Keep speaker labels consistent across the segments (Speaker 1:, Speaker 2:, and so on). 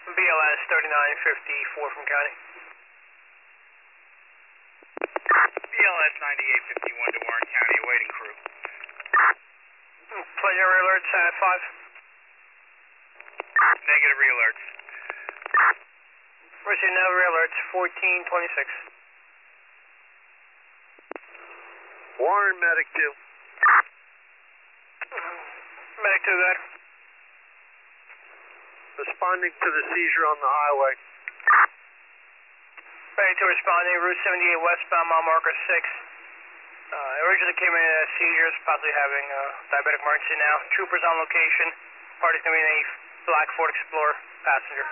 Speaker 1: BLS 3954 from county.
Speaker 2: BLS 9851 to Warren County, awaiting crew.
Speaker 1: Pleasure alerts at 5.
Speaker 2: Negative re-alerts.
Speaker 1: Receive no alerts 1426.
Speaker 3: Warren, Medic 2.
Speaker 1: Medic 2, good.
Speaker 3: Responding to the seizure on the highway.
Speaker 1: Medic 2 responding, Route 78 westbound, mile marker 6. Originally came in as seizures, possibly having diabetic emergency now. Troopers on location. Party's going to be in a black Ford Explorer passenger.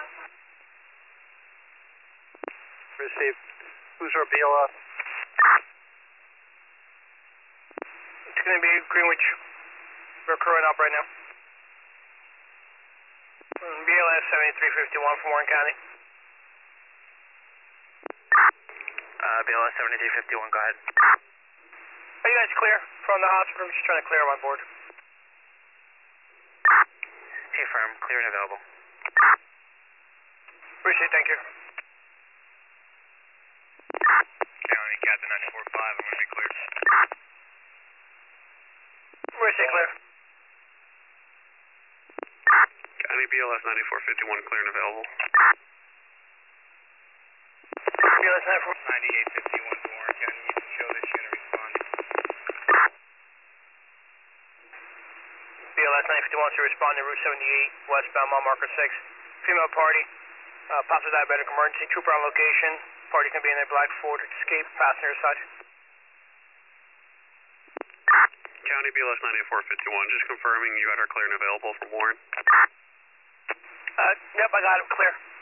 Speaker 3: Received. Who's our BLS?
Speaker 1: It's going to be Greenwich. We're crewing up right now. BLS 7351 from Warren County.
Speaker 2: BLS 7351, go ahead.
Speaker 1: Are you guys clear from the hospital? I'm just trying to clear my board.
Speaker 2: Hey, firm, clear and available.
Speaker 1: Appreciate it, thank you.
Speaker 2: County, Captain 945, I'm going to be cleared.
Speaker 1: Appreciate clear.
Speaker 3: County BLS 9451, clear and available.
Speaker 1: BLS
Speaker 2: 9851 to Warren County, you can show that you're going to respond.
Speaker 1: BLS 951 to respond to Route 78 westbound, mile marker 6. Female party, possible diabetic emergency. Trooper on location. Party can be in a black Ford Escape, passenger side.
Speaker 3: County BLS 9451, just confirming you got our clear and available from Warren.
Speaker 1: Yep, I got him, clear.